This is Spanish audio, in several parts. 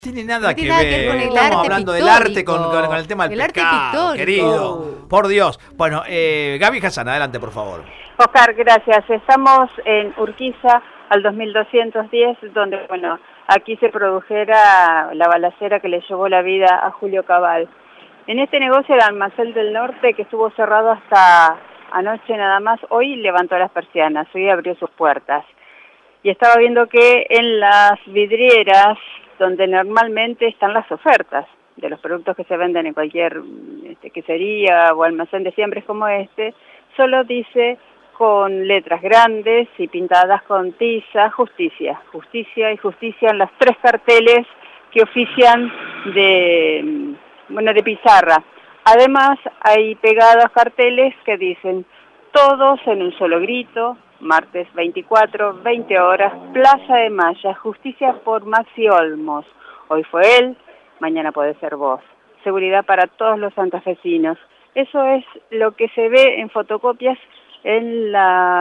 Tiene nada No que tiene nada que ver. ver con el Estamos arte hablando del arte con pictórico. el tema del El arte pescado, pictórico. querido. Por Dios. Bueno, Gaby Hassan, adelante, por favor. Oscar, gracias. Estamos en Urquiza al 2210, donde, bueno, aquí se produjera la balacera que le llevó la vida a Julio Cabal. En este negocio, el Almacén del Norte, que estuvo cerrado hasta anoche nada más, hoy levantó las persianas, hoy abrió sus puertas. Y estaba viendo que en las vidrieras, donde normalmente están las ofertas de los productos que se venden en cualquier quesería o almacén de siembres como este, solo dice con letras grandes y pintadas con tiza, justicia, justicia y justicia en los 3 carteles que ofician de pizarra. Además hay pegados carteles que dicen todos en un solo grito, martes 24, 20 horas, Plaza de Maya, justicia por Maxi Olmos. Hoy fue él, mañana puede ser vos. Seguridad para todos los santafesinos. Eso es lo que se ve en fotocopias en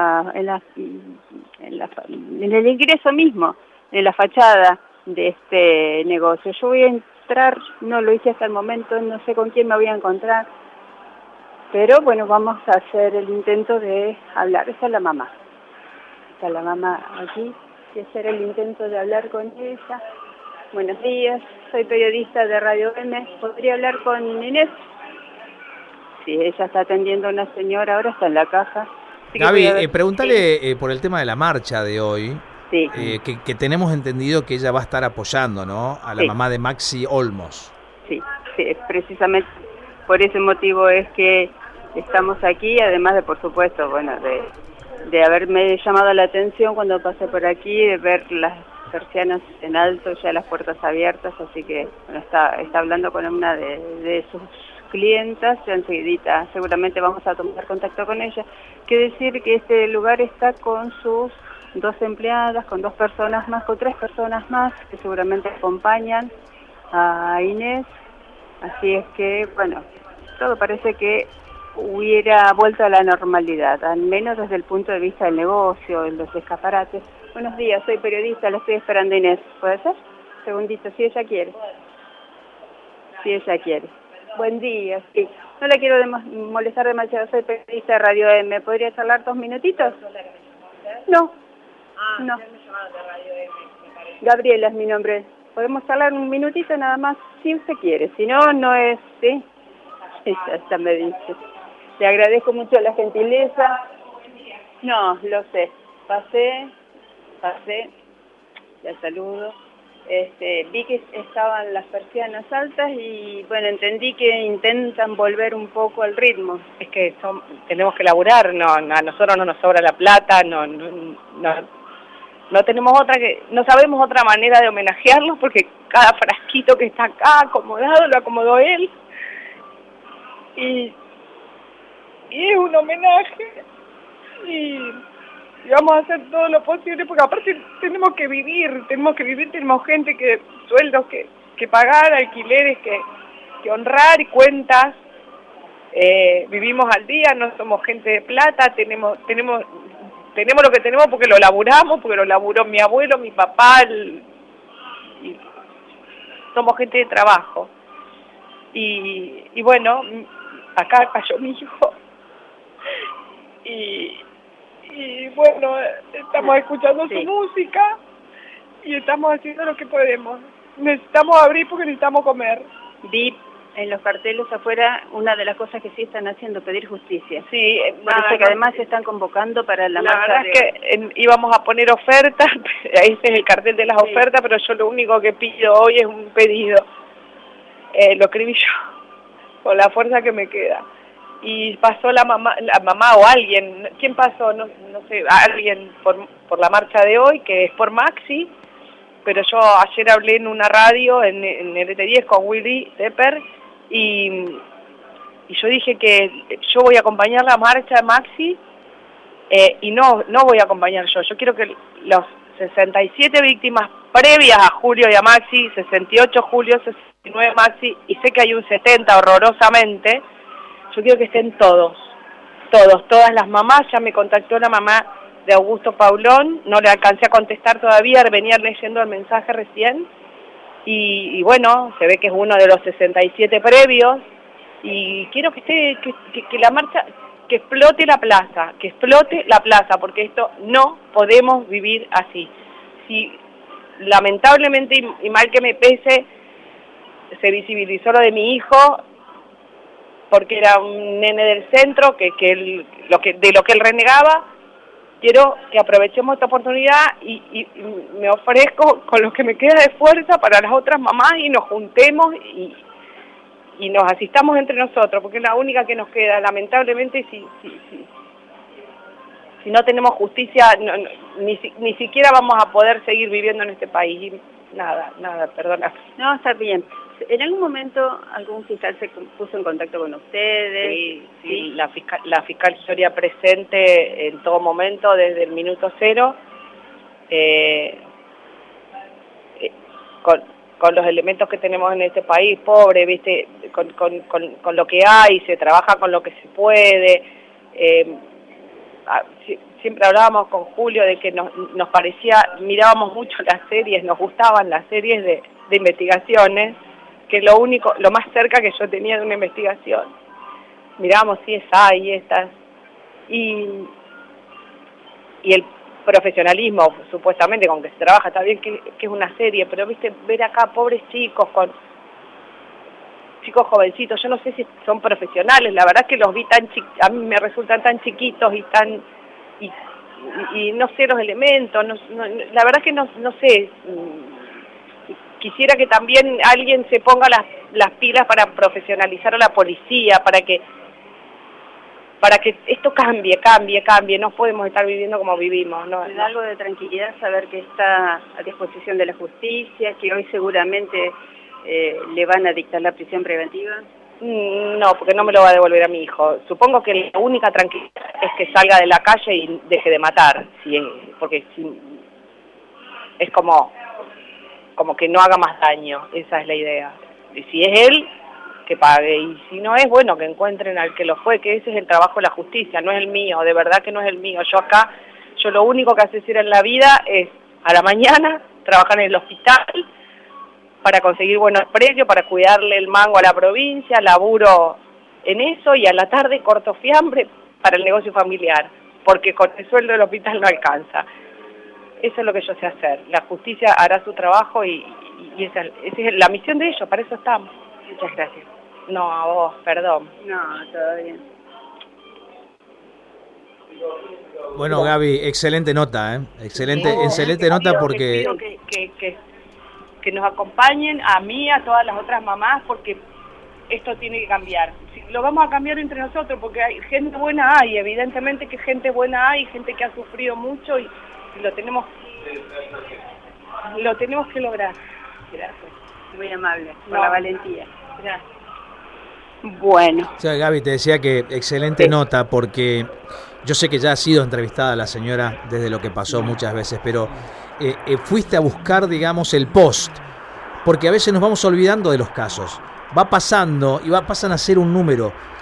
el ingreso mismo, en la fachada de este negocio. Yo voy a entrar, no lo hice hasta el momento, no sé con quién me voy a encontrar, pero bueno, vamos a hacer el intento de hablar. Esa es la mamá. Está la mamá aquí, y hacer el intento de hablar con ella. Buenos días, soy periodista de Radio M. ¿Podría hablar con Inés? Sí, ella está atendiendo a una señora, ahora está en la caja. Gaby, pregúntale por el tema de la marcha de hoy, sí. que tenemos entendido que ella va a estar apoyando, ¿no? A la mamá de Maxi Olmos. Sí, precisamente por ese motivo es que estamos aquí, además de, por supuesto, bueno, de haberme llamado la atención cuando pasé por aquí, de ver las persianas en alto, ya las puertas abiertas, así que bueno, está hablando con una de sus clientas, ya enseguidita seguramente vamos a tomar contacto con ella. Quiere decir que este lugar está con sus 2 empleadas, con 2 personas más, con 3 personas más que seguramente acompañan a Inés, así es que, bueno, todo parece que hubiera vuelto a la normalidad, al menos desde el punto de vista del negocio, en los escaparates. Buenos días, soy periodista, la estoy esperando Inés. ¿Puede ser? Segundito, si ella quiere. Si ella quiere. Buen día, sí. No la quiero molestar demasiado, soy periodista de Radio M. ¿Podría charlar 2 minutitos? No. No. Gabriela es mi nombre. ¿Podemos charlar un minutito nada más? Si usted quiere, si no, no es, ¿sí? Esta me dice. Le agradezco mucho la gentileza. No, lo sé. Pasé, la saludo. Vi que estaban las persianas altas y, bueno, entendí que intentan volver un poco al ritmo. Es que tenemos que laburar, a nosotros no nos sobra la plata, no tenemos no sabemos otra manera de homenajearlos porque cada frasquito que está acá acomodado lo acomodó él. Y es un homenaje y vamos a hacer todo lo posible porque aparte tenemos que vivir, tenemos gente sueldos que pagar, alquileres que honrar y cuentas, vivimos al día, no somos gente de plata, tenemos lo que tenemos porque lo laburó mi abuelo, mi papá, y somos gente de trabajo y bueno, acá cayó mi hijo y bueno, estamos escuchando su música y estamos haciendo lo que podemos. Necesitamos abrir porque necesitamos comer. Vi en los carteles afuera una de las cosas que sí están haciendo, pedir justicia. Sí, parece que además se están convocando para la marcha. La verdad es que íbamos a poner ofertas, ese es el cartel de las ofertas, pero yo lo único que pido hoy es un pedido. Lo escribí yo, con la fuerza que me queda. Y pasó la mamá o alguien, ¿quién pasó? No sé, alguien por la marcha de hoy, que es por Maxi, pero yo ayer hablé en una radio, en LT10 con Willy Tepper, y yo dije que yo voy a acompañar la marcha de Maxi, y no voy a acompañar yo quiero que los 67 víctimas previas a Julio y a Maxi, 68 Julio, 69 Maxi, y sé que hay un 70 horrorosamente, yo quiero que estén todas las mamás. Ya me contactó la mamá de Augusto Paulón, no le alcancé a contestar todavía, venía leyendo el mensaje recién, y bueno, se ve que es uno de los 67 previos, y quiero que esté, que la marcha, que explote la plaza, porque esto no podemos vivir así. Si lamentablemente, y mal que me pese, se visibilizó lo de mi hijo, porque era un nene del centro, de lo que él renegaba, quiero que aprovechemos esta oportunidad y me ofrezco con lo que me queda de fuerza para las otras mamás y nos juntemos y nos asistamos entre nosotros, porque es la única que nos queda. Lamentablemente, si no tenemos justicia, ni siquiera vamos a poder seguir viviendo en este país. Nada, perdona. No, está bien. ¿En algún momento algún fiscal se puso en contacto con ustedes? Sí. La fiscal estaría presente en todo momento, desde el minuto cero, con los elementos que tenemos en este país, pobre, ¿viste? Con lo que hay, se trabaja con lo que se puede. Siempre hablábamos con Julio de que nos parecía, mirábamos mucho las series, nos gustaban las series de investigaciones, que es lo más cerca que yo tenía de una investigación. Mirábamos CSI y estas, y el profesionalismo, supuestamente, con que se trabaja, está bien que es una serie, pero viste, ver acá pobres chicos chicos jovencitos, yo no sé si son profesionales, la verdad es que los vi a mí me resultan tan chiquitos y no sé los elementos, la verdad es que no sé. Quisiera que también alguien se ponga las pilas para profesionalizar a la policía, para que esto cambie, no podemos estar viviendo como vivimos. ¿Me da algo de tranquilidad saber que está a disposición de la justicia, que hoy seguramente le van a dictar la prisión preventiva? No, porque no me lo va a devolver a mi hijo. Supongo que la única tranquilidad es que salga de la calle y deje de matar, porque es como que no haga más daño, esa es la idea. Y si es él, que pague, y si no es, bueno, que encuentren al que lo fue, que ese es el trabajo de la justicia, no es el mío, de verdad que no es el mío. Yo lo único que asesino en la vida es, a la mañana, trabajar en el hospital, para conseguir buenos precios, para cuidarle el mango a la provincia, laburo en eso, y a la tarde corto fiambre para el negocio familiar, porque con el sueldo del hospital no alcanza. Eso es lo que yo sé hacer. La justicia hará su trabajo y esa es la misión de ellos, para eso estamos. Muchas gracias. No, a vos, perdón. No, todo bien. Bueno, Gaby, excelente nota, ¿eh? Excelente nota porque... Pido que nos acompañen, a mí, a todas las otras mamás, porque esto tiene que cambiar. Lo vamos a cambiar entre nosotros, porque hay gente buena, evidentemente que gente buena hay, gente que ha sufrido mucho y lo tenemos que lograr. Gracias. Muy amable, por la valentía. Gracias. Bueno. O sea, Gaby, te decía que excelente nota, porque yo sé que ya ha sido entrevistada la señora desde lo que pasó muchas veces, pero fuiste a buscar, digamos, el post, porque a veces nos vamos olvidando de los casos. Va pasando y pasan a ser un número.